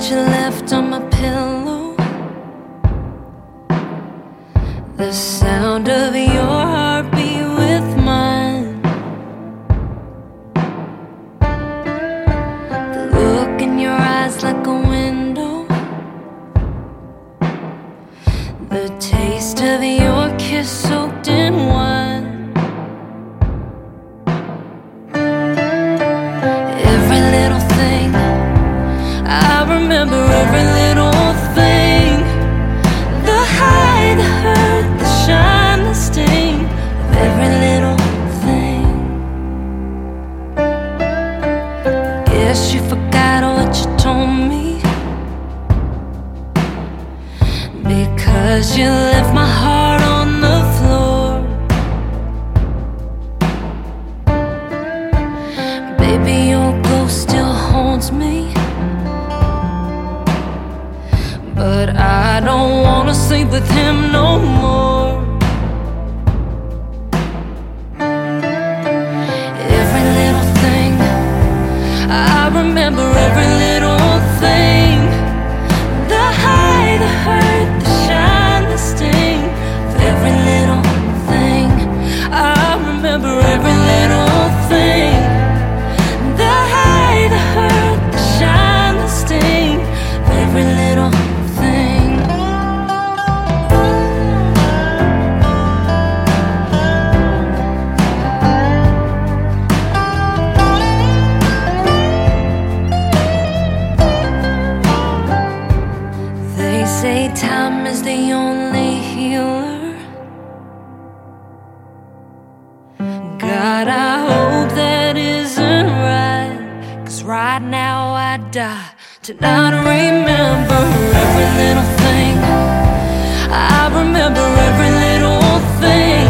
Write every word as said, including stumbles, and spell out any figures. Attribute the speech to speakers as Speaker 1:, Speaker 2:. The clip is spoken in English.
Speaker 1: you left on my pillow, the sound of your heartbeat with mine, the look in your eyes like a window, the taste of your kiss soaked in wine. Every little thing, I remember every little thing, the high, the hurt, the shine, the sting of every little thing. Guess you forgot what you told me, because you left my heart on the floor. Baby, your ghost still haunts me, but I don't wanna sleep with him no more. Every little thing, I remember every little thing, the high, the hurt, the shine, the sting of every little thing. I remember every little thing, the high, the hurt, the shine, the sting of every little thing. They say time is the only healer. God, I hope that isn't right, 'cause right now I die to not remember every little thing. I remember every little thing,